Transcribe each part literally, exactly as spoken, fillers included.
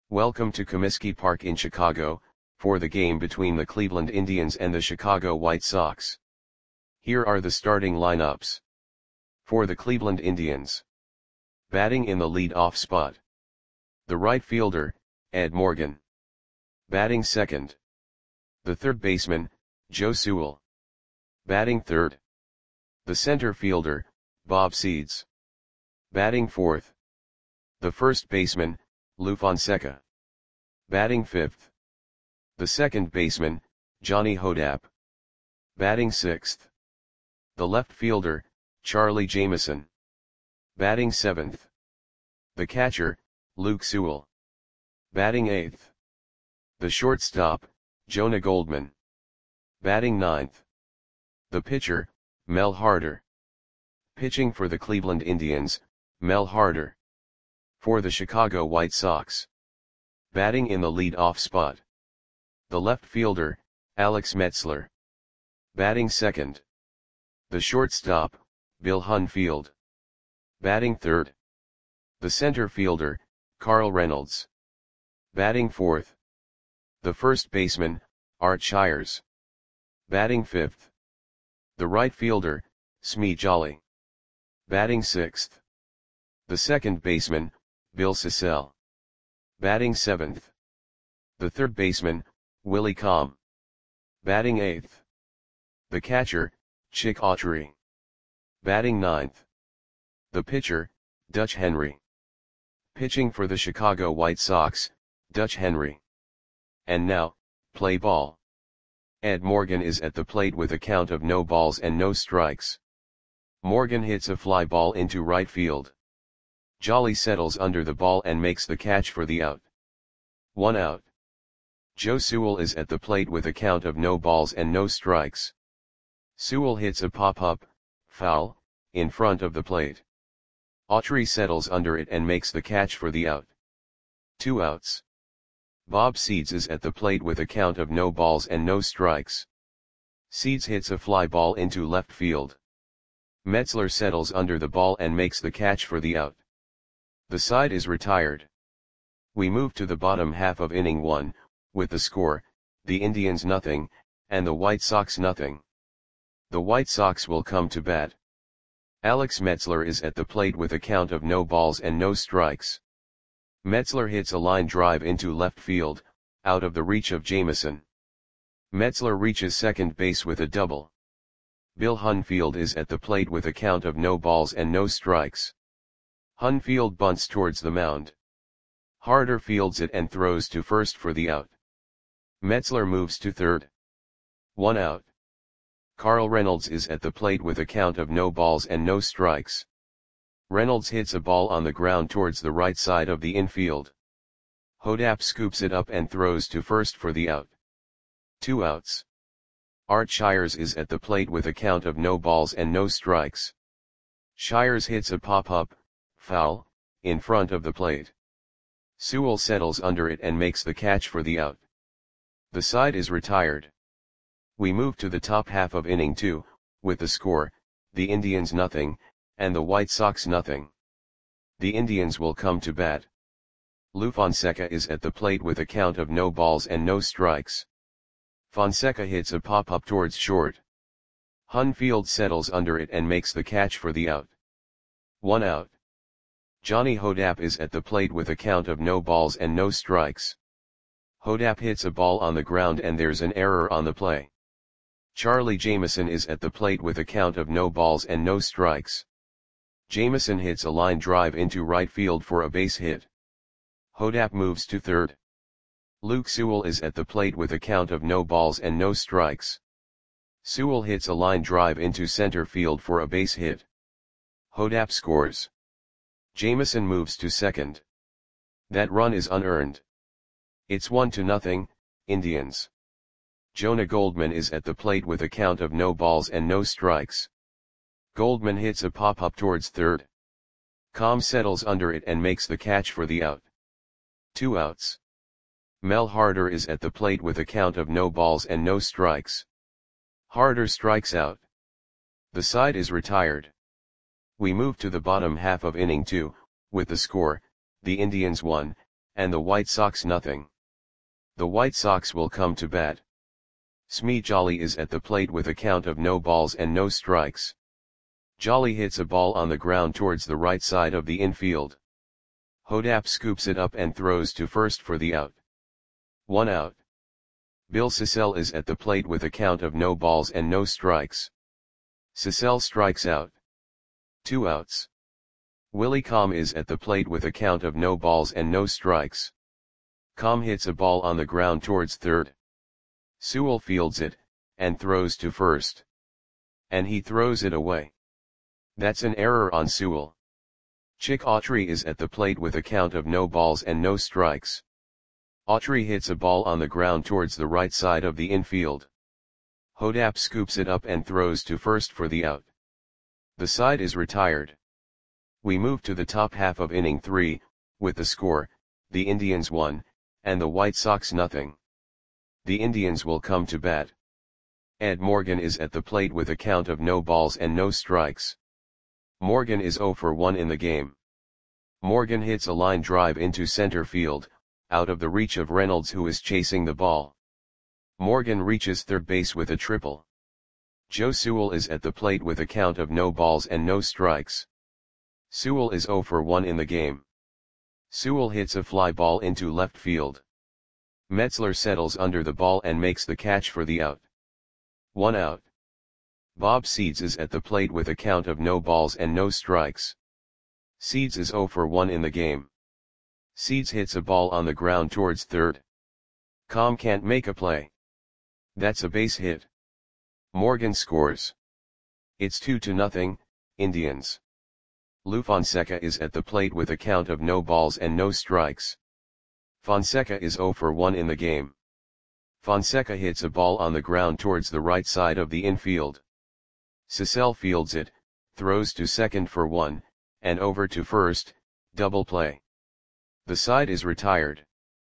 Welcome to Comiskey Park in Chicago, for the game between the Cleveland Indians and the Chicago White Sox. Here are the starting lineups. For the Cleveland Indians. Batting in the lead-off spot. The right fielder, Ed Morgan. Batting second. The third baseman, Joe Sewell. Batting third. The center fielder, Bob Seeds. Batting fourth. The first baseman, Lou Fonseca. Batting fifth. The second baseman, Johnny Hodapp. Batting sixth. The left fielder, Charlie Jameson. Batting seventh. The catcher, Luke Sewell. Batting eighth. The shortstop, Jonah Goldman. Batting ninth. The pitcher, Mel Harder. Pitching for the Cleveland Indians, Mel Harder. For the Chicago White Sox. Batting in the lead-off spot. The left fielder, Alex Metzler. Batting second. The shortstop, Bill Hunfield. Batting third. The center fielder, Carl Reynolds. Batting fourth. The first baseman, Art Shires. Batting fifth. The right fielder, Smee Jolly. Batting sixth. The second baseman, Bill Sissell. Batting seventh. The third baseman, Willie Comm. Batting eighth. The catcher, Chick Autry. Batting ninth. The pitcher, Dutch Henry. Pitching for the Chicago White Sox, Dutch Henry. And now, play ball. Ed Morgan is at the plate with a count of no balls and no strikes. Morgan hits a fly ball into right field. Jolly settles under the ball and makes the catch for the out. One out. Joe Sewell is at the plate with a count of no balls and no strikes. Sewell hits a pop-up, foul, in front of the plate. Autry settles under it and makes the catch for the out. Two outs. Bob Seeds is at the plate with a count of no balls and no strikes. Seeds hits a fly ball into left field. Metzler settles under the ball and makes the catch for the out. The side is retired. We move to the bottom half of inning one, with the score, the Indians nothing, and the White Sox nothing. The White Sox will come to bat. Alex Metzler is at the plate with a count of no balls and no strikes. Metzler hits a line drive into left field, out of the reach of Jameson. Metzler reaches second base with a double. Bill Hunfield is at the plate with a count of no balls and no strikes. Hunfield bunts towards the mound. Harder fields it and throws to first for the out. Metzler moves to third. One out. Carl Reynolds is at the plate with a count of no balls and no strikes. Reynolds hits a ball on the ground towards the right side of the infield. Hodapp scoops it up and throws to first for the out. Two outs. Art Shires is at the plate with a count of no balls and no strikes. Shires hits a pop-up, foul, in front of the plate. Sewell settles under it and makes the catch for the out. The side is retired. We move to the top half of inning two, with the score, the Indians nothing, and the White Sox nothing. The Indians will come to bat. Lou Fonseca is at the plate with a count of no balls and no strikes. Fonseca hits a pop-up towards short. Hunfield settles under it and makes the catch for the out. One out. Johnny Hodapp is at the plate with a count of no balls and no strikes. Hodapp hits a ball on the ground and there's an error on the play. Charlie Jameson is at the plate with a count of no balls and no strikes. Jameson hits a line drive into right field for a base hit. Hodapp moves to third. Luke Sewell is at the plate with a count of no balls and no strikes. Sewell hits a line drive into center field for a base hit. Hodapp scores. Jameson moves to second. That run is unearned. It's one to nothing, Indians. Jonah Goldman is at the plate with a count of no balls and no strikes. Goldman hits a pop-up towards third. Comm settles under it and makes the catch for the out. Two outs. Mel Harder is at the plate with a count of no balls and no strikes. Harder strikes out. The side is retired. We move to the bottom half of inning two, with the score, the Indians one, and the White Sox nothing. The White Sox will come to bat. Smee Jolly is at the plate with a count of no balls and no strikes. Jolly hits a ball on the ground towards the right side of the infield. Hodap scoops it up and throws to first for the out. One out. Bill Sissell is at the plate with a count of no balls and no strikes. Sissell strikes out. Two outs. Willie Com is at the plate with a count of no balls and no strikes. Com hits a ball on the ground towards third. Sewell fields it, and throws to first. And he throws it away. That's an error on Sewell. Chick Autry is at the plate with a count of no balls and no strikes. Autry hits a ball on the ground towards the right side of the infield. Hodap scoops it up and throws to first for the out. The side is retired. We move to the top half of inning three, with the score, the Indians one, and the White Sox nothing. The Indians will come to bat. Ed Morgan is at the plate with a count of no balls and no strikes. Morgan is oh for one in the game. Morgan hits a line drive into center field, out of the reach of Reynolds who is chasing the ball. Morgan reaches third base with a triple. Joe Sewell is at the plate with a count of no balls and no strikes. Sewell is oh for one in the game. Sewell hits a fly ball into left field. Metzler settles under the ball and makes the catch for the out. One out. Bob Seeds is at the plate with a count of no balls and no strikes. Seeds is oh for one in the game. Seeds hits a ball on the ground towards third. Com can't make a play. That's a base hit. Morgan scores. It's two to nothing, Indians. Lou Fonseca is at the plate with a count of no balls and no strikes. Fonseca is oh for one in the game. Fonseca hits a ball on the ground towards the right side of the infield. Sissell fields it, throws to second for one, and over to first, double play. The side is retired.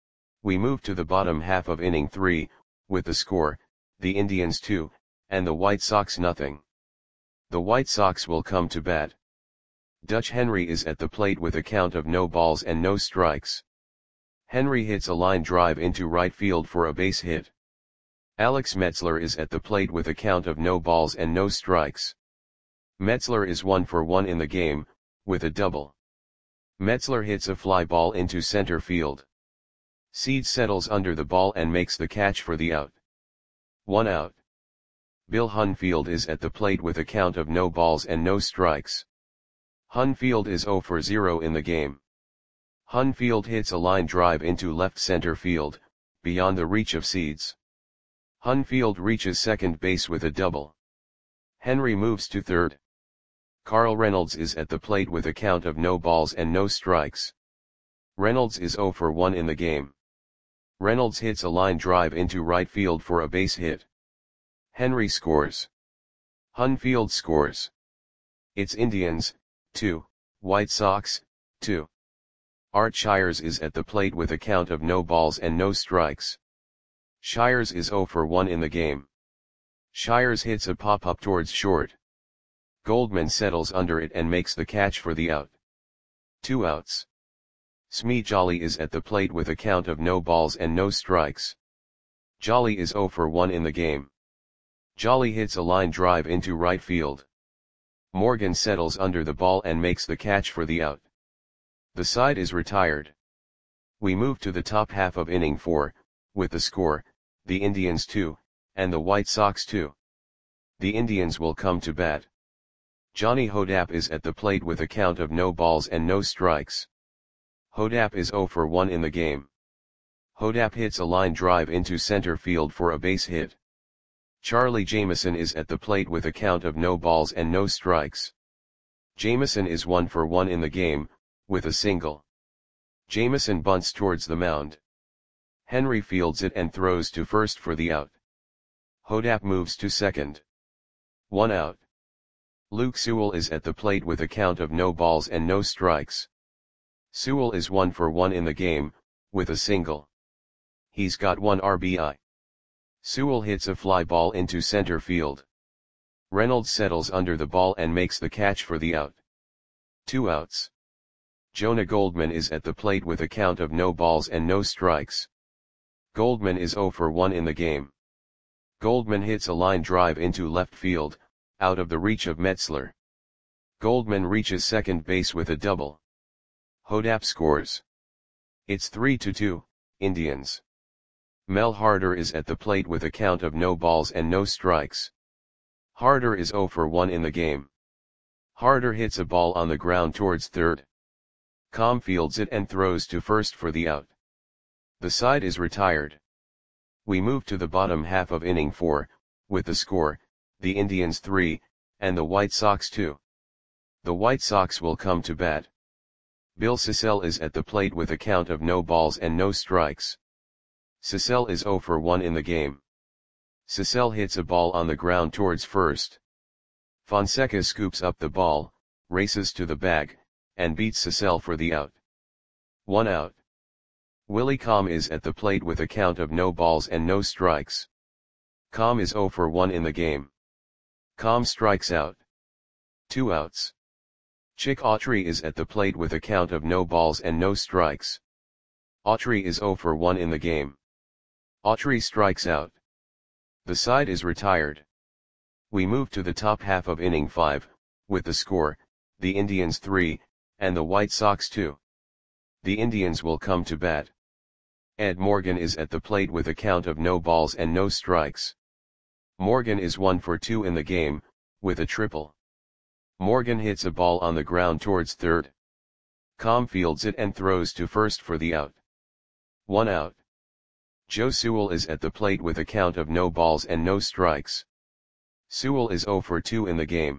We move to the bottom half of inning three, with the score, the Indians two, and the White Sox nothing. The White Sox will come to bat. Dutch Henry is at the plate with a count of no balls and no strikes. Henry hits a line drive into right field for a base hit. Alex Metzler is at the plate with a count of no balls and no strikes. Metzler is one for one in the game, with a double. Metzler hits a fly ball into center field. Seeds settles under the ball and makes the catch for the out. One out. Bill Hunfield is at the plate with a count of no balls and no strikes. Hunfield is oh for zero in the game. Hunfield hits a line drive into left center field, beyond the reach of Seeds. Hunfield reaches second base with a double. Henry moves to third. Carl Reynolds is at the plate with a count of no balls and no strikes. Reynolds is oh for one in the game. Reynolds hits a line drive into right field for a base hit. Henry scores. Hunfield scores. It's Indians, two, White Sox, two. Art Shires is at the plate with a count of no balls and no strikes. Shires is oh for one in the game. Shires hits a pop-up towards short. Goldman settles under it and makes the catch for the out. Two outs. Smee Jolly is at the plate with a count of no balls and no strikes. Jolly is oh for one in the game. Jolly hits a line drive into right field. Morgan settles under the ball and makes the catch for the out. The side is retired. We move to the top half of inning four, with the score, the Indians two, and the White Sox two. The Indians will come to bat. Johnny Hodap is at the plate with a count of no balls and no strikes. Hodap is oh for one in the game. Hodap hits a line drive into center field for a base hit. Charlie Jameson is at the plate with a count of no balls and no strikes. Jameson is one for one in the game, with a single. Jameson bunts towards the mound. Henry fields it and throws to first for the out. Hodap moves to second. One out. Luke Sewell is at the plate with a count of no balls and no strikes. Sewell is one for one in the game, with a single. He's got one R B I. Sewell hits a fly ball into center field. Reynolds settles under the ball and makes the catch for the out. Two outs. Jonah Goldman is at the plate with a count of no balls and no strikes. Goldman is zero for one in the game. Goldman hits a line drive into left field, out of the reach of Metzler. Goldman reaches second base with a double. Hodap scores. It's three to two, Indians. Mel Harder is at the plate with a count of no balls and no strikes. Harder is zero for one in the game. Harder hits a ball on the ground towards third. Com fields it and throws to first for the out. The side is retired. We move to the bottom half of inning four, with the score, the Indians three, and the White Sox two. The White Sox will come to bat. Bill Sissell is at the plate with a count of no balls and no strikes. Sissell is zero for one in the game. Sissell hits a ball on the ground towards first. Fonseca scoops up the ball, races to the bag, and beats Sissell for the out. One out. Willie Com is at the plate with a count of no balls and no strikes. Com is zero for one in the game. Com strikes out. Two outs. Chick Autry is at the plate with a count of no balls and no strikes. Autry is zero for one in the game. Autry strikes out. The side is retired. We move to the top half of inning five, with the score, the Indians three, and the White Sox two. The Indians will come to bat. Ed Morgan is at the plate with a count of no balls and no strikes. Morgan is one for two in the game, with a triple. Morgan hits a ball on the ground towards third. Com fields it and throws to first for the out. One out. Joe Sewell is at the plate with a count of no balls and no strikes. Sewell is zero for two in the game.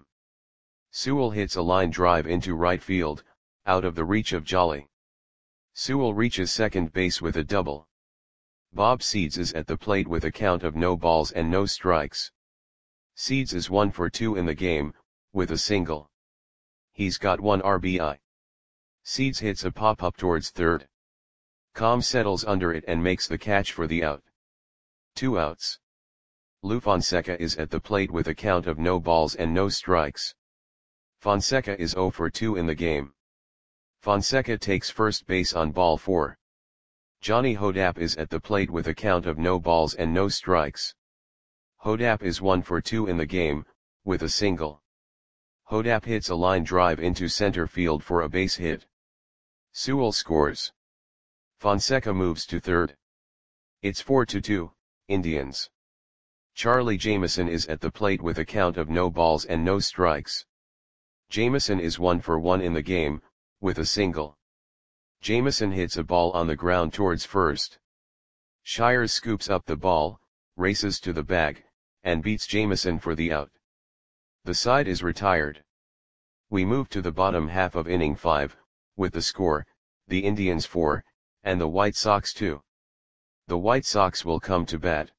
Sewell hits a line drive into right field, out of the reach of Jolly. Sewell reaches second base with a double. Bob Seeds is at the plate with a count of no balls and no strikes. Seeds is one for two in the game, with a single. He's got one R B I. Seeds hits a pop-up towards third. Com settles under it and makes the catch for the out. Two outs. Lou Fonseca is at the plate with a count of no balls and no strikes. Fonseca is zero for two in the game. Fonseca takes first base on ball four. Johnny Hodap is at the plate with a count of no balls and no strikes. Hodap is one for two in the game, with a single. Hodap hits a line drive into center field for a base hit. Sewell scores. Fonseca moves to third. It's four to two, Indians. Charlie Jameson is at the plate with a count of no balls and no strikes. Jameson is one for one in the game, with a single. Jameson hits a ball on the ground towards first. Shires scoops up the ball, races to the bag, and beats Jameson for the out. The side is retired. We move to the bottom half of inning five, with the score, the Indians four, and the White Sox two. The White Sox will come to bat.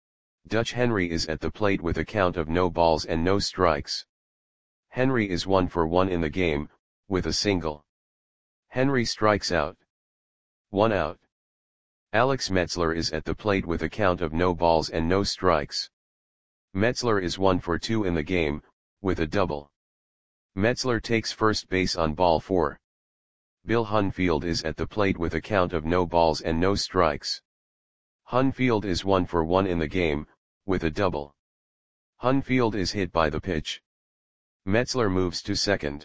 Dutch Henry is at the plate with a count of no balls and no strikes. Henry is one for one in the game, with a single. Henry strikes out. One out. Alex Metzler is at the plate with a count of no balls and no strikes. Metzler is one for two in the game, with a double. Metzler takes first base on ball four. Bill Hunfield is at the plate with a count of no balls and no strikes. Hunfield is one for one in the game, with a double. Hunfield is hit by the pitch. Metzler moves to second.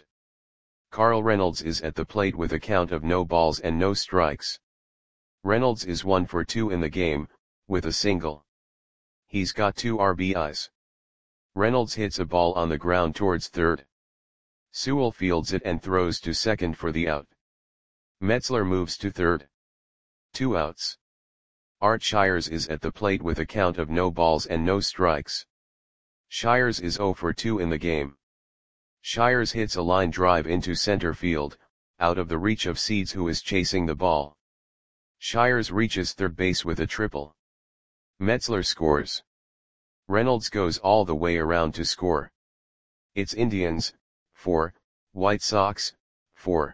Carl Reynolds is at the plate with a count of no balls and no strikes. Reynolds is one for two in the game, with a single. He's got two R B Is. Reynolds hits a ball on the ground towards third. Sewell fields it and throws to second for the out. Metzler moves to third. Two outs. Art Shires is at the plate with a count of no balls and no strikes. Shires is zero for two in the game. Shires hits a line drive into center field, out of the reach of Seeds who is chasing the ball. Shires reaches third base with a triple. Metzler scores. Reynolds goes all the way around to score. It's Indians, four, White Sox, four.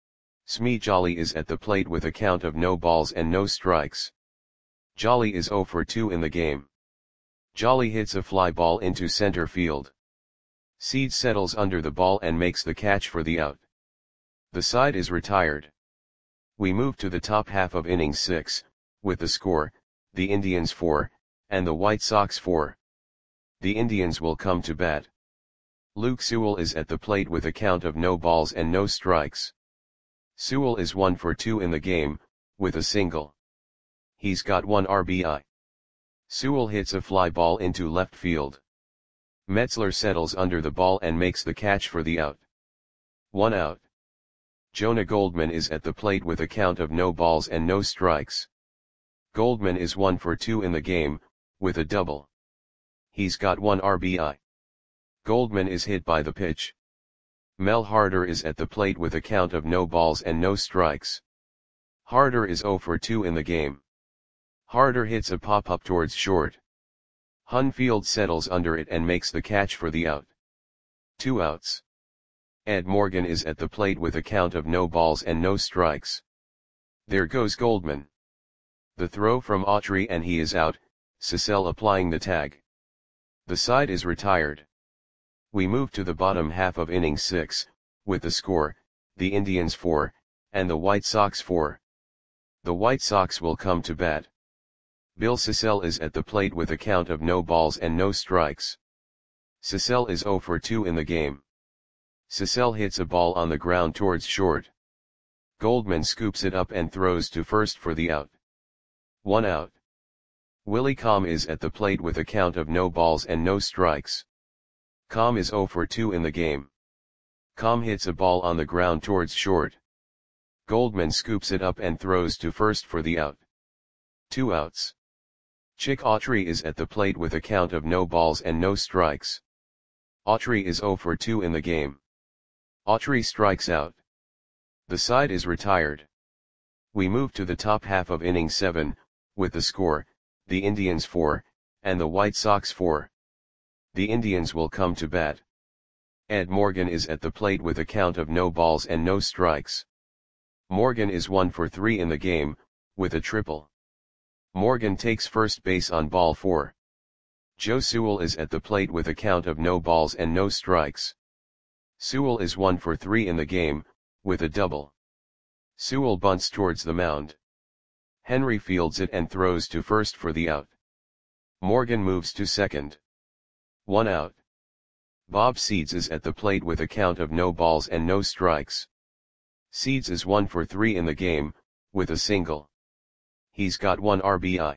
Smee Jolly is at the plate with a count of no balls and no strikes. Jolly is zero for two in the game. Jolly hits a fly ball into center field. Seeds settles under the ball and makes the catch for the out. The side is retired. We move to the top half of innings six, with the score, the Indians four, and the White Sox four. The Indians will come to bat. Luke Sewell is at the plate with a count of no balls and no strikes. Sewell is one for two in the game, with a single. He's got one R B I. Sewell hits a fly ball into left field. Metzler settles under the ball and makes the catch for the out. One out. Jonah Goldman is at the plate with a count of no balls and no strikes. Goldman is one for two in the game, with a double. He's got one R B I. Goldman is hit by the pitch. Mel Harder is at the plate with a count of no balls and no strikes. Harder is zero for two in the game. Harder hits a pop-up towards short. Hunfield settles under it and makes the catch for the out. Two outs. Ed Morgan is at the plate with a count of no balls and no strikes. There goes Goldman. The throw from Autry and he is out, Cecil applying the tag. The side is retired. We move to the bottom half of inning six, with the score, the Indians four, and the White Sox four. The White Sox will come to bat. Bill Cecil is at the plate with a count of no balls and no strikes. Cecil is zero for two in the game. Cecil hits a ball on the ground towards short. Goldman scoops it up and throws to first for the out. One out. Willie Comm is at the plate with a count of no balls and no strikes. Comm is zero for two in the game. Comm hits a ball on the ground towards short. Goldman scoops it up and throws to first for the out. Two outs. Chick Autry is at the plate with a count of no balls and no strikes. Autry is zero for two in the game. Autry strikes out. The side is retired. We move to the top half of inning seven, with the score, the Indians four, and the White Sox four. The Indians will come to bat. Ed Morgan is at the plate with a count of no balls and no strikes. Morgan is one for three in the game, with a triple. Morgan takes first base on ball four. Joe Sewell is at the plate with a count of no balls and no strikes. Sewell is one for three in the game, with a double. Sewell bunts towards the mound. Henry fields it and throws to first for the out. Morgan moves to second. One out. Bob Seeds is at the plate with a count of no balls and no strikes. Seeds is one for three in the game, with a single. He's got one R B I.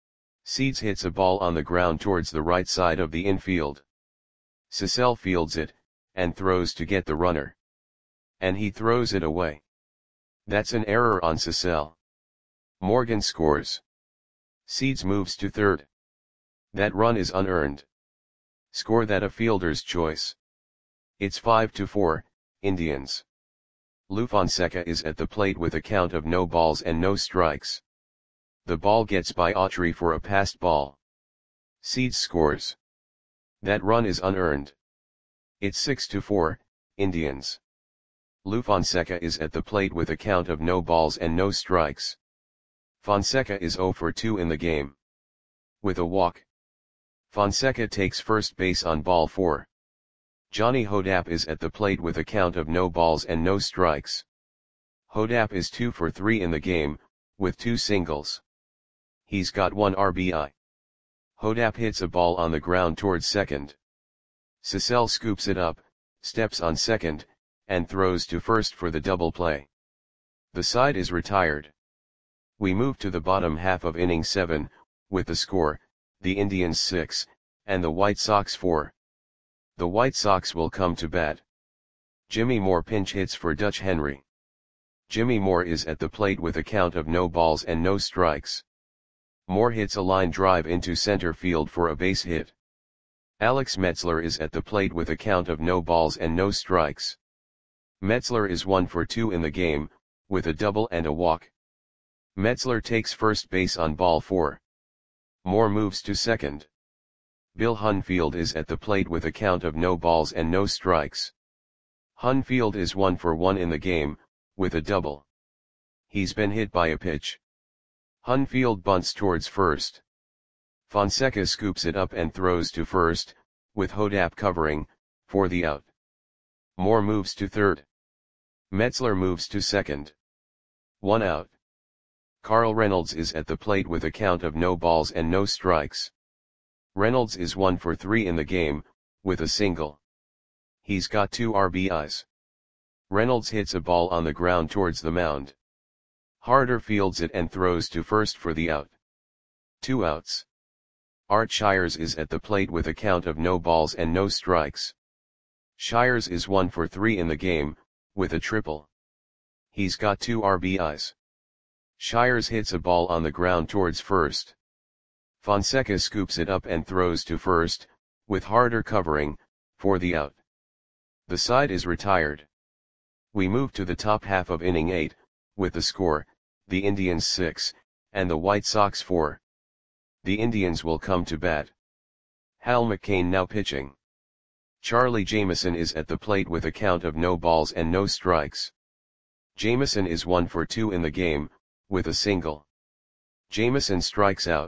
Seeds hits a ball on the ground towards the right side of the infield. Cecil fields it, and throws to get the runner. And he throws it away. That's an error on Cecil. Morgan scores. Seeds moves to third. That run is unearned. Score that a fielder's choice. It's five to four, Indians. Lou Fonseca is at the plate with a count of no balls and no strikes. The ball gets by Autry for a passed ball. Seeds scores. That run is unearned. It's six to four, Indians. Lou Fonseca is at the plate with a count of no balls and no strikes. Fonseca is zero for two in the game. With a walk. Fonseca takes first base on ball four. Johnny Hodapp is at the plate with a count of no balls and no strikes. Hodapp is two for three in the game, with two singles. He's got one R B I. Hodapp hits a ball on the ground towards second. Cecil scoops it up, steps on second, and throws to first for the double play. The side is retired. We move to the bottom half of inning seven, with the score, the Indians six, and the White Sox four. The White Sox will come to bat. Jimmy Moore pinch hits for Dutch Henry. Jimmy Moore is at the plate with a count of no balls and no strikes. Moore hits a line drive into center field for a base hit. Alex Metzler is at the plate with a count of no balls and no strikes. Metzler is one for two in the game, with a double and a walk. Metzler takes first base on ball four. Moore moves to second. Bill Hunfield is at the plate with a count of no balls and no strikes. Hunfield is one for one in the game, with a double. He's been hit by a pitch. Hunfield bunts towards first. Fonseca scoops it up and throws to first, with Hodapp covering, for the out. Moore moves to third. Metzler moves to second. One out. Carl Reynolds is at the plate with a count of no balls and no strikes. Reynolds is one for three in the game, with a single. He's got two R B Is. Reynolds hits a ball on the ground towards the mound. Harder fields it and throws to first for the out. Two outs. Art Shires is at the plate with a count of no balls and no strikes. Shires is one for three in the game, with a triple. He's got two R B Is. Shires hits a ball on the ground towards first. Fonseca scoops it up and throws to first, with Harder covering, for the out. The side is retired. We move to the top half of inning eight, with the score, the Indians six, and the White Sox four. The Indians will come to bat. Hal McCain now pitching. Charlie Jameson is at the plate with a count of no balls and no strikes. Jameson is one for two in the game, with a single. Jameson strikes out.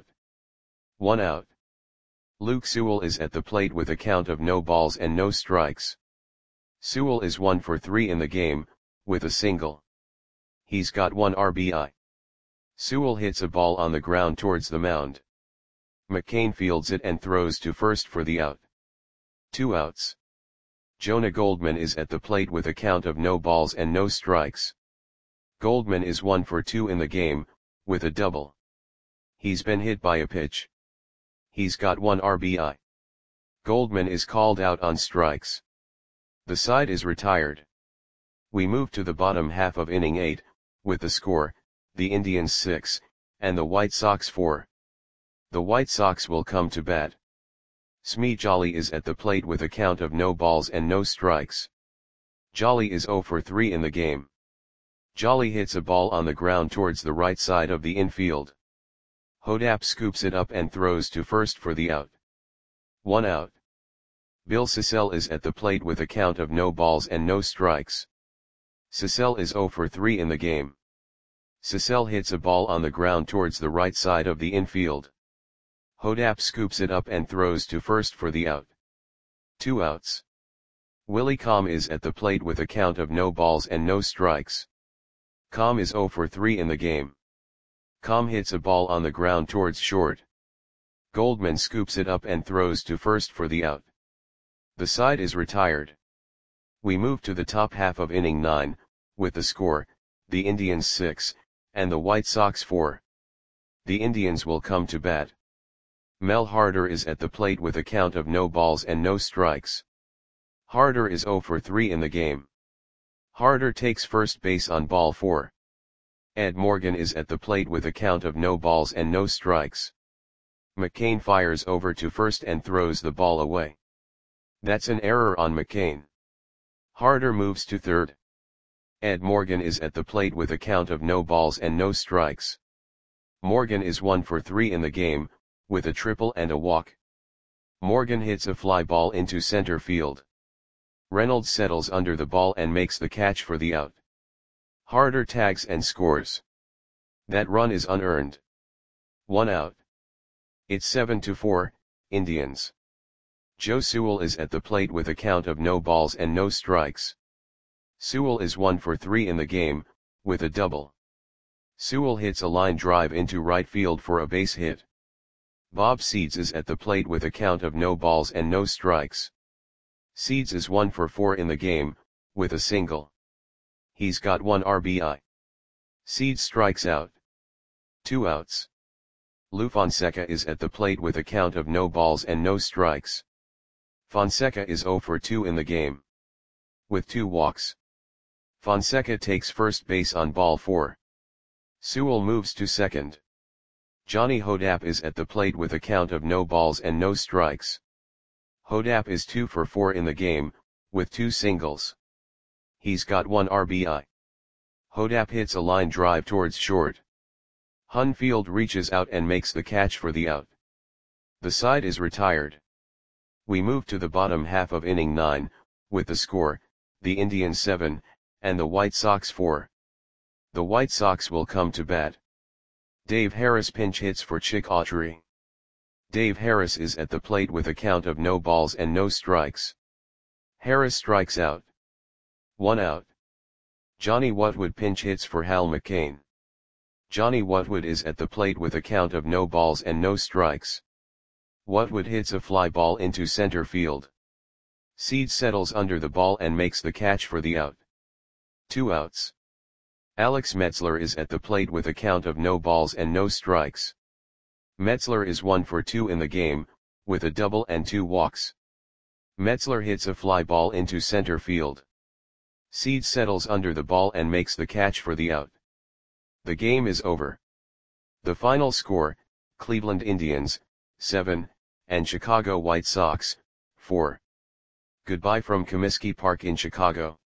One out. Luke Sewell is at the plate with a count of no balls and no strikes. Sewell is one for three in the game, with a single. He's got one R B I. Sewell hits a ball on the ground towards the mound. McCain fields it and throws to first for the out. Two outs. Jonah Goldman is at the plate with a count of no balls and no strikes. Goldman is one for two in the game, with a double. He's been hit by a pitch. He's got one R B I. Goldman is called out on strikes. The side is retired. We move to the bottom half of inning eight, with the score, the Indians six, and the White Sox four. The White Sox will come to bat. Smee Jolly is at the plate with a count of no balls and no strikes. Jolly is zero for three in the game. Jolly hits a ball on the ground towards the right side of the infield. Hodap scoops it up and throws to first for the out. One out. Bill Sissell is at the plate with a count of no balls and no strikes. Sissell is zero for three in the game. Sissell hits a ball on the ground towards the right side of the infield. Hodap scoops it up and throws to first for the out. Two outs. Willie Comm is at the plate with a count of no balls and no strikes. Comm is zero for three in the game. Comm hits a ball on the ground towards short. Goldman scoops it up and throws to first for the out. The side is retired. We move to the top half of inning nine, with the score, the Indians six, and the White Sox four. The Indians will come to bat. Mel Harder is at the plate with a count of no balls and no strikes. Harder is zero for three in the game. Harder takes first base on ball four. Ed Morgan is at the plate with a count of no balls and no strikes. McCain fires over to first and throws the ball away. That's an error on McCain. Harder moves to third. Ed Morgan is at the plate with a count of no balls and no strikes. Morgan is one for three in the game, with a triple and a walk. Morgan hits a fly ball into center field. Reynolds settles under the ball and makes the catch for the out. Harder tags and scores. That run is unearned. One out. It's seven to four, Indians. Joe Sewell is at the plate with a count of no balls and no strikes. Sewell is one for three in the game, with a double. Sewell hits a line drive into right field for a base hit. Bob Seeds is at the plate with a count of no balls and no strikes. Seeds is one for four in the game, with a single. He's got one R B I. Seeds strikes out. Two outs. Lou Fonseca is at the plate with a count of no balls and no strikes. Fonseca is zero for two in the game. With two walks. Fonseca takes first base on ball four. Sewell moves to second. Johnny Hodap is at the plate with a count of no balls and no strikes. Hodap is two for four in the game, with two singles. He's got one R B I. Hodap hits a line drive towards short. Hunfield reaches out and makes the catch for the out. The side is retired. We move to the bottom half of inning nine, with the score, the Indians seven, and the White Sox four. The White Sox will come to bat. Dave Harris pinch hits for Chick Autry. Dave Harris is at the plate with a count of no balls and no strikes. Harris strikes out. One out. Johnny Whatwood pinch hits for Hal McCain. Johnny Whatwood is at the plate with a count of no balls and no strikes. Whatwood hits a fly ball into center field. Seed settles under the ball and makes the catch for the out. Two outs. Alex Metzler is at the plate with a count of no balls and no strikes. Metzler is one for two in the game, with a double and two walks. Metzler hits a fly ball into center field. Seed settles under the ball and makes the catch for the out. The game is over. The final score, Cleveland Indians, seven, and Chicago White Sox, four. Goodbye from Comiskey Park in Chicago.